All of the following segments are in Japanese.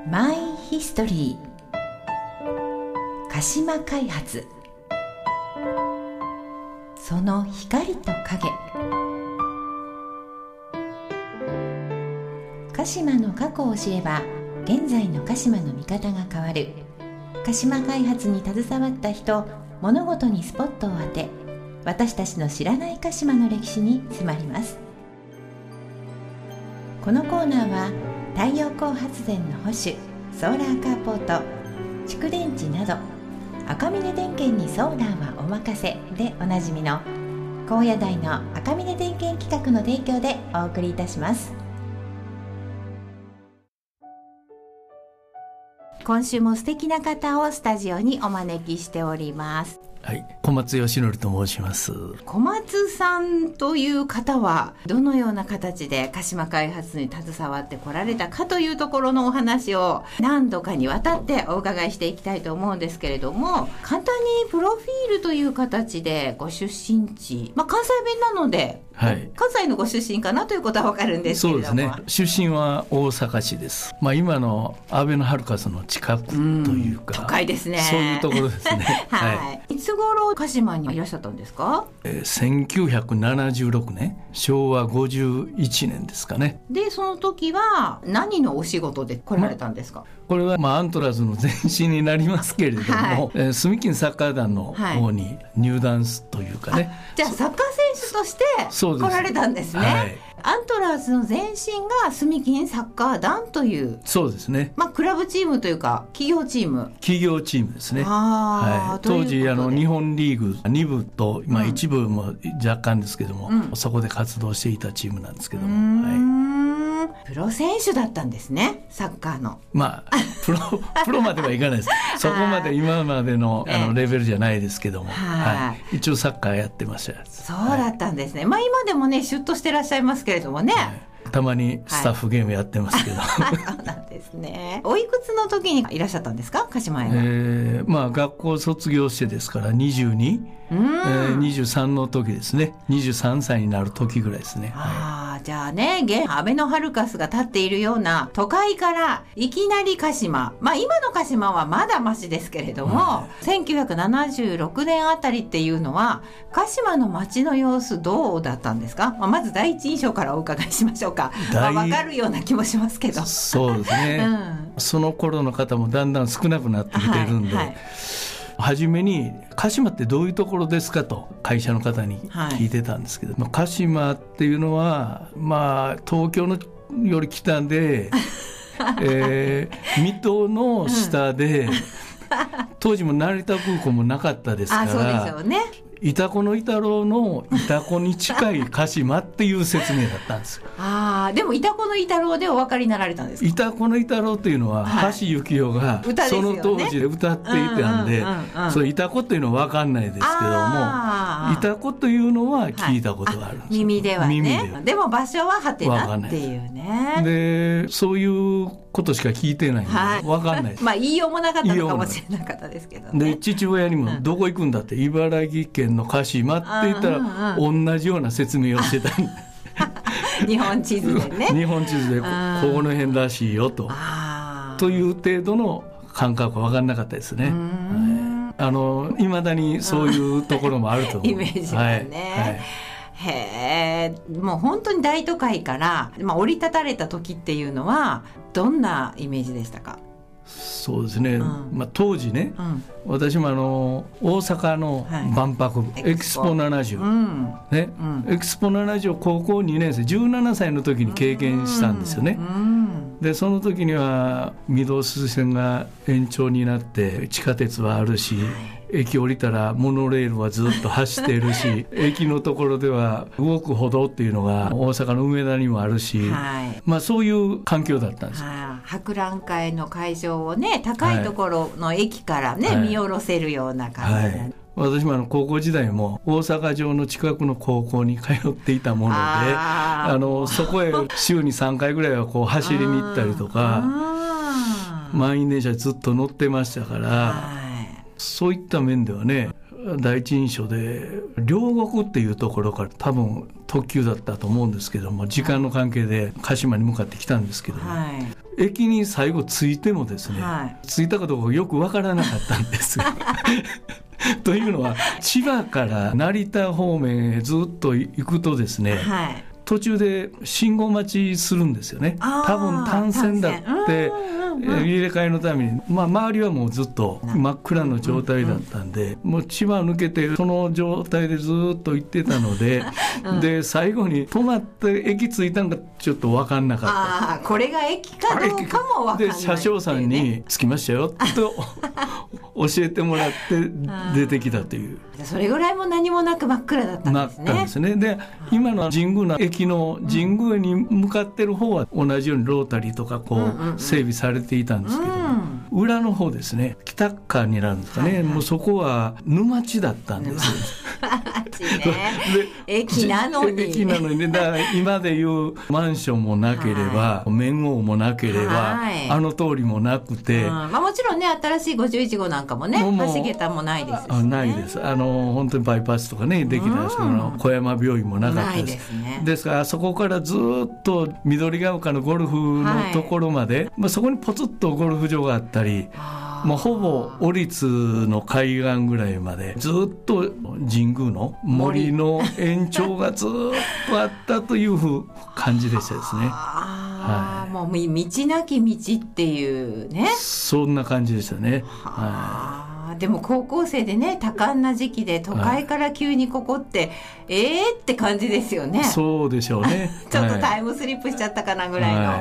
マイヒストリー鹿島開発、その光と影。鹿島の過去を知れば現在の鹿島の見方が変わる。鹿島開発に携わった人、物事にスポットを当て、私たちの知らない鹿島の歴史に迫ります。このコーナーは太陽光発電の保守、ソーラーカーポート、蓄電池など赤峰電研にソーラーはお任せでおなじみの高野台の赤峰電研企画の提供でお送りいたします。今週も素敵な方をスタジオにお招きしております。 はい、小松義則と申します。 小松さんという方はどのような形で鹿島開発に携わってこられたかというところのお話を何度かにわたってお伺いしていきたいと思うんですけれども、簡単にプロフィールという形でご出身地、関西弁なので、はい、関西のご出身かなということは分かるんですけれども。 そうですね、出身は大阪市です。今のアベノハルカスの近くというか、 都会ですね。 そういうところですねはい、いつ頃鹿島にいらっしゃったんですか ？1976年、昭和51年ですかね。 でその時は何のお仕事で来られたんですか？ これはアントラーズの前身になりますけれども、住金サッカー団の方に入団というかね、 じゃあサッカー選手として来られたんですね。はい、アントラーズの前身が住金サッカー団という。そうですね、クラブチームというか企業チームですね。はい、当時日本リーグ2部と、1部も若干ですけども、そこで活動していたチームなんですけども、 プロ選手だったんですね、サッカーの。 プロまではいかないですそこまで今までの、レベルじゃないですけども、一応サッカーやってました。 そうだったんですね。今でもねシュッとしてらっしゃいますけれどもね、 たまにスタッフゲームやってますけど、 そうなんですね。おいくつの時にいらっしゃったんですか、鹿島へは？学校卒業してですから22、23の時ですね。23歳になる時ぐらいですね。 じゃあね、現アベノハルカスが立っているような都会からいきなり鹿島、今の鹿島はまだマシですけれども、1976年あたりっていうのは鹿島の街の様子どうだったんですか？まず第一印象からお伺いしましょうか。分かるような気もしますけど。 そうですね、その頃の方もだんだん少なくなってきてるんで、初めに鹿島ってどういうところですかと会社の方に聞いてたんですけど、鹿島っていうのは東京のより北で、水戸の下で、当時も成田空港もなかったですから、 そうですよね。 潮来の板郎の潮来に近い鹿島っていう説明だったんですよ。 でも潮来の板郎でお分かりになられたんですか？ 潮来の板郎っていうのは、橋幸夫がその当時で歌っていたんで、それ潮来っていうのは分かんないですけども、潮来というのは聞いたことがあるんですよ。 耳ではね。でも場所はハテナっていうね。 でそういうことしか聞いてないんで分かんないです。 言いようもなかったのかもしれなかったですけどね。 で父親にもどこ行くんだって、茨城県の鹿島って言ったら、同じような説明をしてた日本地図でね。 日本地図でここの辺らしいよという程度の感覚は分かんなかったですね。いまだにそういうところもあると思う。 イメージがね、もう本当に大都会から、降り立たれた時っていうのはどんなイメージでしたか？ そうですね、当時ね、私も大阪の万博、エキスポ70、エキスポ70を高校2年生17歳の時に経験したんですよね。でその時には御堂筋線が延長になって地下鉄はあるし、駅降りたらモノレールはずっと走っているし駅のところでは動く歩道っていうのが大阪の梅田にもあるし、そういう環境だったんですよ。 博覧会の会場をね、高いところの駅からね、見下ろせるような感じで、 私も高校時代も大阪城の近くの高校に通っていたもので、そこへ週に3回ぐらいは走りに行ったりとか、満員電車ずっと乗ってましたから、そういった面ではね、 第一印象で、両国っていうところから多分特急だったと思うんですけども、時間の関係で鹿島に向かってきたんですけども、駅に最後着いてもですね、着いたかどうかよくわからなかったんですがというのは、千葉から成田方面へずっと行くとですね、途中で信号待ちするんですよね。多分単線だって入れ替えのために、周りはもうずっと真っ暗の状態だったんで、もう千葉抜けてその状態でずっと行ってたので、で最後に止まって駅着いたのがちょっと分かんなかった。 これが駅かどうかも分かんないっていうね。 で車掌さんに着きましたよと教えてもらって出てきたという。 それぐらいも何もなく真っ暗だったんですね。 なったんですね。で今の神宮の駅の神宮に向かってる方は同じようにロータリーとか整備されていたんですけど、裏の方ですね、北側になるんですかね、もうそこは沼地だったんですよ駅なのにね、だから今でいうマンションもなければ、面王もなければ、あの通りもなくて、 もちろんね、新しい51号なんかもね、橋桁もないですしね。 ないです。本当にバイパスとかねできたんですけど、小山病院もなかったです。ですからそこからずっと緑ヶ丘のゴルフのところまで、そこにポツッとゴルフ場があったり、ほぼ折津の海岸ぐらいまでずっと神宮の森の延長がずっとあったという感じでしたですね。 もう道なき道っていうね、 そんな感じでしたね。 でも高校生でね、多感な時期で都会から急にここって、って感じですよね。 そうでしょうねちょっとタイムスリップしちゃったかなぐらいの、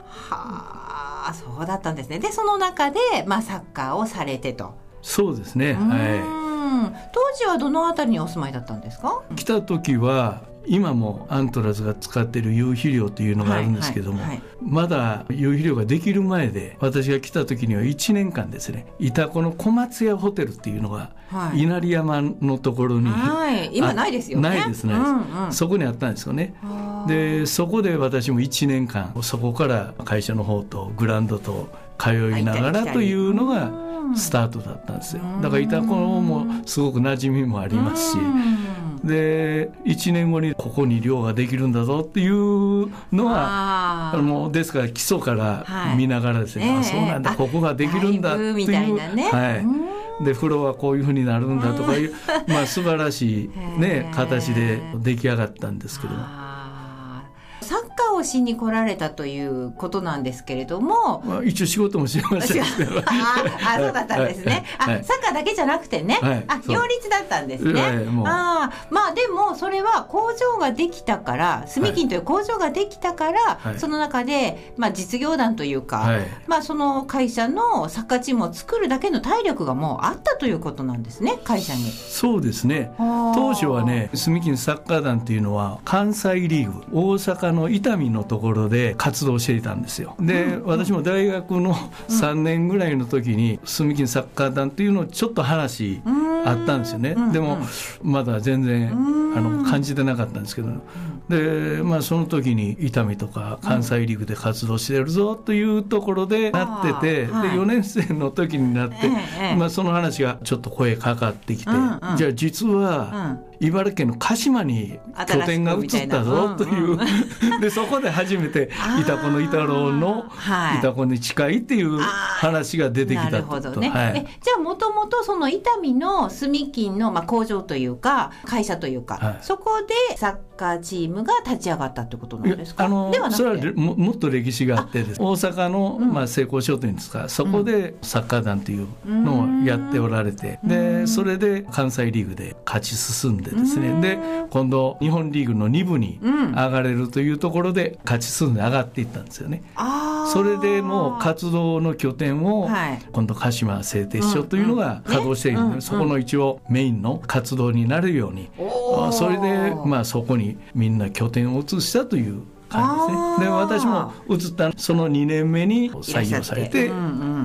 そうだったんですね。でその中で、サッカーをされてと。 そうですね。 当時はどのあたりにお住まいだったんですか？ 来た時は今もアントラーズが使っている夕肥料というのがあるんですけども、まだ夕肥料ができる前で、私が来た時には1年間ですね、潮来の小松屋ホテルっていうのが、稲荷山のところに、 今ないですよね。 ないです、そこにあったんですよね。でそこで私も1年間そこから会社の方とグラウンドと通いながらというのがスタートだったんですよ。だから潮来もすごく馴染みもありますし、で1年後にここに寮ができるんだぞっていうのはもうですから基礎から見ながらですね、そうなんだ、ここができるんだっていう、 みたいなね、 で風呂はこういうふうになるんだとかいう素晴らしい、形で出来上がったんですけども、 サッカーをしに来られたということなんですけれども、 一応仕事もしてましたけどそうだったんですね。サッカーだけじゃなくてね、両立だったんですね。でもそれは工場ができたから、住金という工場ができたから、その中で、実業団というか、その会社のサッカーチームを作るだけの体力がもうあったということなんですね、会社に。 そうですね。当初はね、住金サッカー団というのは関西リーグ、大阪の伊丹のところで活動していたんですよ。で、私も大学の3年ぐらいの時に住金サッカー団というのをちょっと話あったんですよね。でもまだ全然感じてなかったんですけど、で、その時に伊丹とか関西リーグで活動してるぞというところでなってて、で4年生の時になって、その話がちょっと声かかってきて、じゃあ実は茨城県の鹿島に拠点が移ったぞという、でそこで初めて潮来の板郎の潮来に近いっていう話が出てきたと。 なるほどね。じゃあもともとその伊丹の住金の工場というか会社というか、そこでサッカーチームが立ち上がったってことなんですか？ではなくて、 それは もっと歴史があってです、大阪の成功商店ですか、そこでサッカー団というのをやっておられて、でそれで関西リーグで勝ち進んでですね、で今度日本リーグの2部に上がれるというところで勝ち進んで上がっていったんですよね。それでもう活動の拠点を今度鹿島製鉄所というのが稼働しているので、そこの一応メインの活動になるように、それでそこにみんな拠点を移したという感じですね。で私も移ったその2年目に採用されて、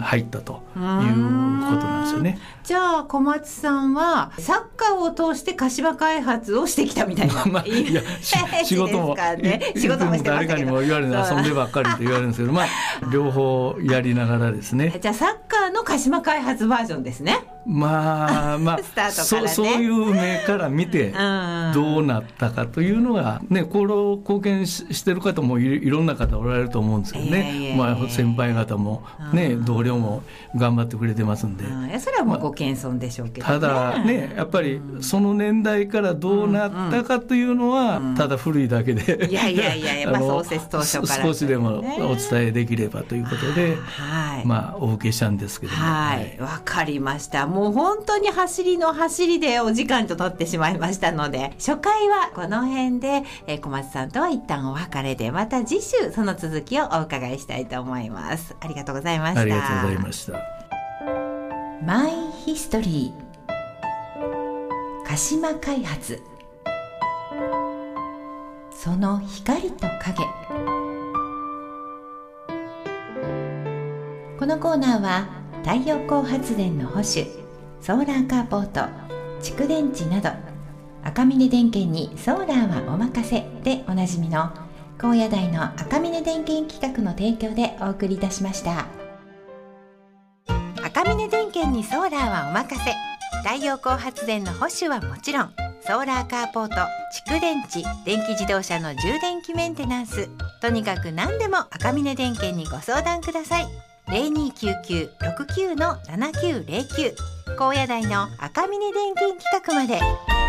入ったということなんですよね。 じゃあ小松さんはサッカーを通して鹿島開発をしてきたみたいな、 いや仕事も仕事もしてましたけど、 誰かにも言われるの遊んでばっかりって言われるんですけど、両方やりながらですね。 じゃあサッカーの鹿島開発バージョンですね。 そういう目から見てどうなったかというのがね、これを貢献してる方もいろんな方おられると思うんですけどね、先輩方もね、同僚も頑張ってくれてますんで、 それはもうご謙遜でしょうけどね。 ただね、やっぱりその年代からどうなったかというのはただ古いだけで、 創設当初から少しでもお伝えできればということで、お受けしたんですけども。 わかりました。もう本当に走りの走りでお時間と取ってしまいましたので、初回はこの辺で、小松さんとは一旦お別れで、また次週その続きをお伺いしたいと思います。ありがとうございました。 ありがとうございました。 マイヒストリー、鹿島開発、その光と影。このコーナーは太陽光発電の保守、ソーラーカーポート、蓄電池など赤峰電研にソーラーはお任せでおなじみの高野台の赤峰電研企画の提供でお送りいたしました。赤峰電研にソーラーはお任せ、太陽光発電の保守はもちろん、ソーラーカーポート、蓄電池、電気自動車の充電器メンテナンス、とにかく何でも赤峰電研にご相談ください。0299-69-7909、高野台の赤峰電研企画まで。